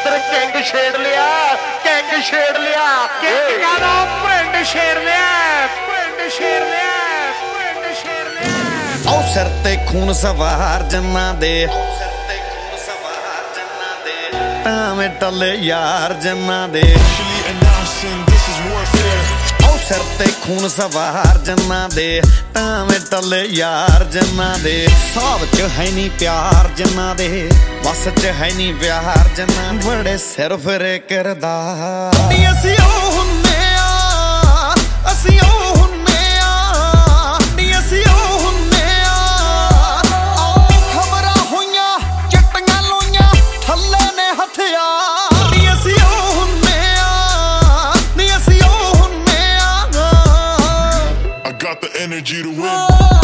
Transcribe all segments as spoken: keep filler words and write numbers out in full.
ਉਧਰ ਕਿੰਗ ਛੇੜ ਲਿਆ, ਕਿੰਗ ਛੇੜ ਲਿਆ, ਕਿੰਗਾਂ ਦਾ ਪਿੰਡ ਛੇੜ ਲਿਆ, ਪਿੰਡ ਛੇੜ ਲਿਆ, ਪਿੰਡ ਛੇੜ ਲਿਆ। ਉਹ ਸਿਰ ਤੇ ਖੂਨ ਸਵਾਰ ਜੰਨਾਂ ਦੇ, ਟਾਵੇਂ ਟੱਲੇ ਯਾਰ ਜੰਨਾਂ ਦੇ। ਉਹ ਸਿਰ ਤੇ ਖੂਨ ਸਵਾਰ ਜੰਨਾਂ ਦੇ, ਟਾਵੇਂ ਟੱਲੇ ਯਾਰ ਜੰਨਾਂ ਦੇ। ਸਾਬ ਚ ਹੈ ਨੀ ਪਿਆਰ ਜੰਨਾਂ ਦੇ, ਵਸ ਚ ਹੈ ਨੀ ਪਿਆਰ ਜੰਨਾਂ ਦੇ। ਬੜੇ ਸਿਰ ਫਿਰੇ ਕਿਰਦਾਰ ਨੀ ਅਸੀਂ ਉਹ ਹੁੰਨੇ ਆ, ਅਸੀਂ ਉਹ ਹੁੰਨੇ ਆ, ਨੀ ਅਸੀਂ ਉਹ ਹੁੰਨੇ ਆ। ਖਬਰਾਂ ਹੋਈਆਂ ਚਿੱਟੀਆਂ ਲੋਈਆਂ ਥੱਲੇ ਨੇ ਹਥਿਆਰ, ਨੀ ਅਸੀਂ ਉਹ ਹੁੰਨੇ ਆ, ਨੀ ਅਸੀਂ ਉਹ ਹੁੰਨੇ ਆ। I got the energy to win.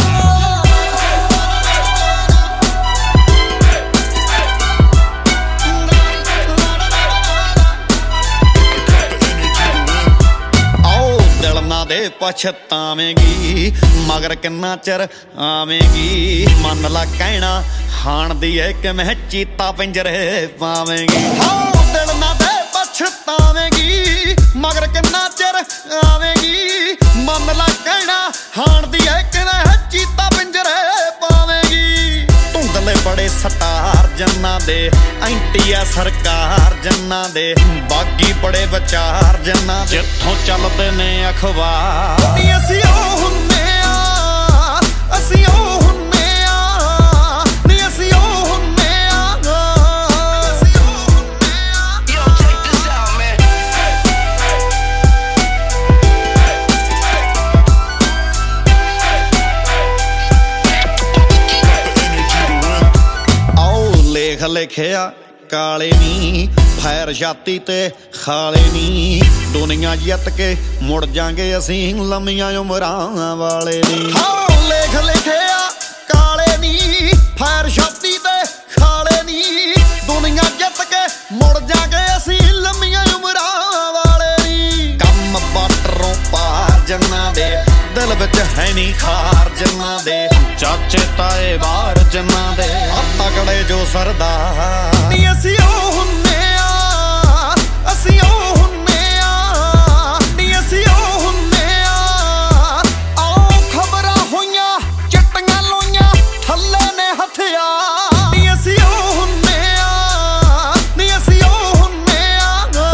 ਦੇ ਪਛਤਾਵੇਂਗੀ ਮਗਰ ਕਿੰਨਾ ਚਿਰ ਆਵੇਂਗੀ। ਮੰਨ ਲਾ ਕਹਿਣਾ ਹਾਣ ਦੀ ਏ ਕਿ ਮੈਂ ਚੀਤਾ ਪਿੰਜਰੇ ਪਾਵੇਂਗੀ। ਹਾਂ ਦਿਲ ਨਾ ਦੇ ਪਛਤਾਵੇਂਗੀ ਮਗਰ ਕਿੰਨਾ ਚਿਰ ਆਵੇਂਗੀ। ਮੰਨ ਲਾ ਕਹਿਣਾ ਹਾਣ ਦੀ ਏ ਕਿ ਮੈਂ ਚੀਤਾ ਪਿੰਜਰੇ ਪਾਵੇਂਗੀ। ਧੁੰਦਲੇ ਬੜੇ ਸਟਾਰ ਜੰਨਾਂ ਦੇ, ਐਂਟੀ ਆ ਸਰਕਾਰ ਜੰਨਾਂ ਦੇ। ਬਾਗੀ ਬੜੇ ਵਿਚਾਰ ਜੰਨਾਂ ਦੇ, ਜਿੱਥੋਂ ਚੱਲਦੇ ਨੇ ਅਖਬਾਰ। ਨੀ ਅਸੀਂ ਉਹ ਹੁੰਨੇ ਆ, ਅਸੀਂ ਉਹ ਹੁੰਨੇ ਆ, ਨੀ ਅਸੀਂ ਉਹ ਹੁੰਨੇ ਆ, ਅਸੀਂ ਉਹ ਹੁੰਨੇ ਆ। Yo, check this out, man. ਆਓ ਲੇਖ ਲਿਖਿਆ ਕਾਲੇ ਨੀ, ਫੈਰ ਛਾਤੀ ਤੇ ਖਾਲੇ ਨੀ। ਦੁਨੀਆ ਜਿੱਤ ਕੇ ਮੁੜ ਜਾਂਗੇ ਅਸੀਂ, ਲੰਮੀਆਂ ਉਮਰਾਂ ਵਾਲੇ ਨੀ। ਹਾਂ ਲੇਖ ਲਿਖਿਆ ਕਾਲੇ ਨੀ, ਫੈਰ ਛਾਤੀ ਤੇ ਖਾਲੇ ਨੀ। ਦੁਨੀਆ ਜਿੱਤ ਕੇ ਮੁੜ ਜਾਂਗੇ ਅਸੀਂ, ਲੰਮੀਆਂ ਉਮਰਾਂ ਵਾਲੇ ਨੀ। ਕੰਮ ਬਾਟਰੋਂ ਪਾਰ ਜੰਨਾਂ ਦੇ, ਦਿਲ ਵਿੱਚ ਹੈ ਨੀ ਖਾਰ ਜੰਨਾਂ ਦੇ। ਚਾਚੇ ਤਾਏ ਬਾਹਰ ਜੰਨਾਂ ਦੇ, ਤਕੜੇ ਜੋ ਸਰਦਾਰ। ਨੀ ਅਸੀਂ ਉਹ ਹੁੰਨੇ ਆ, ਅਸੀਂ ਉਹ ਹੁੰਨੇ ਆ, ਨੀ ਅਸੀਂ ਉਹ ਹੁੰਨੇ ਆ। ਆਓ ਖਬਰਾਂ ਹੋਈਆਂ ਚਿੱਟੀਆਂ ਲੋਈਆਂ ਥੱਲੇ ਨੇ ਹਥਿਆਰ, ਨੀ ਅਸੀਂ ਉਹ ਹੁੰਨੇ ਆ, ਨੀ ਅਸੀਂ ਉਹ ਹੁੰਨੇ ਆ।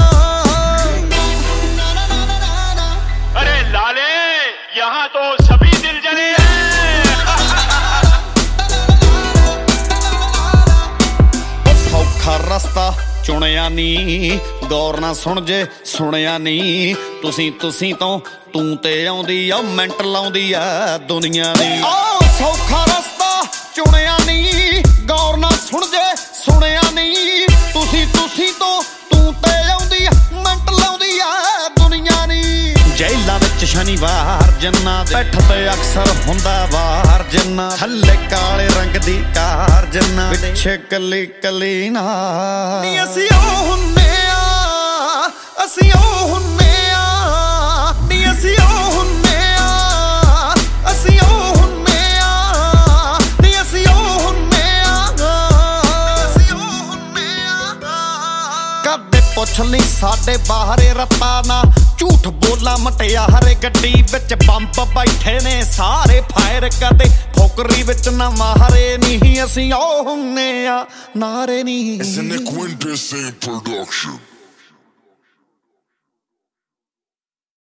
अरे लाले यहाँ तो सभी दिल जले हैं। ਸੌਖਾ ਰਸਤਾ ਚੁਣਿਆ ਨੀ, ਗੌਰ ਨਾ ਸੁਣ ਜੇ ਸੁਣਿਆ ਨੀ। ਤੁਸੀਂ ਤੁਸੀਂ ਤੋਂ ਤੂੰ ਤੇ ਆਉਂਦੀ ਆ, ਮਿੰਟ ਲਾਉਂਦੀ ਆ ਦੁਨੀਆ ਦੀ। ਓ ਸੌਖਾ ਰਸਤਾ ਚੁਣਿਆ ਨੀ, ਗੌਰ ਨਾ ਸੁਣ ਜੇ ਸੁਣਿਆ ਨੀ। ਤੁਸੀਂ ਤੁਸੀਂ ਤੋਂ ਤੂੰ ਤੇ ਆਉਂਦੀ ਆ, ਮਿੰਟ ਲਾਉਂਦੀ ਆ ਦੁਨੀਆ ਦੀ। ਜੇਲਾਂ ਵਿੱਚ ਸ਼ਨੀਵਾਰ ਜੰਨਾਂ ਦੇ, ਪਿੱਠ ਤੇ ਅਕਸਰ ਹੁੰਦਾ ਵਾਰ ਜੰਨਾਂ। ਥੱਲੇ ਕਾਲੇ ਰੰਗ ਦੀ ਕਾਰ ਜੰਨਾਂ, ਪਿੱਛੇ ਕੱਲੀ ਕੱਲੀ ਨਾ। ਨੀ ਅਸੀਂ ਉਹ ਹੁੰਨੇ ਆ, ਅਸੀਂ ਉਹ ਹੁੰਨੇ ਆ, ਨੀ ਅਸੀਂ ਉਹ ਹੁੰਨੇ ਆ, ਅਸੀਂ ਉਹ ਹੁੰਨੇ ਆ, ਨੀ ਅਸੀਂ ਉਹ ਹੁੰਨੇ ਆ, ਅਸੀਂ ਉਹ ਹੁੰਨੇ ਆ। ਕਦੇ ਪੁੱਛ ਲਈ ਸਾਡੇ ਬਾਹਰੇ ਰੱਤਾ ਨਾ, ਝੂਠ ਬੋਲਾ ਮਟਿਆਰੇ। ਗੱਡੀ ਵਿੱਚ ਬੰਬ ਬੈਠੇ ਨੇ ਸਾਰੇ, ਫਾਇਰ ਕਰਦੇ ਫੋਕਰੀ ਵਿੱਚ ਨਾ ਮਾਰੇ। ਨਹੀਂ ਅਸੀਂ ਉਹ ਹੁੰਨੇ ਆ, ਨਾਰੇ ਨਹੀਂ। It's an Equindiscent production.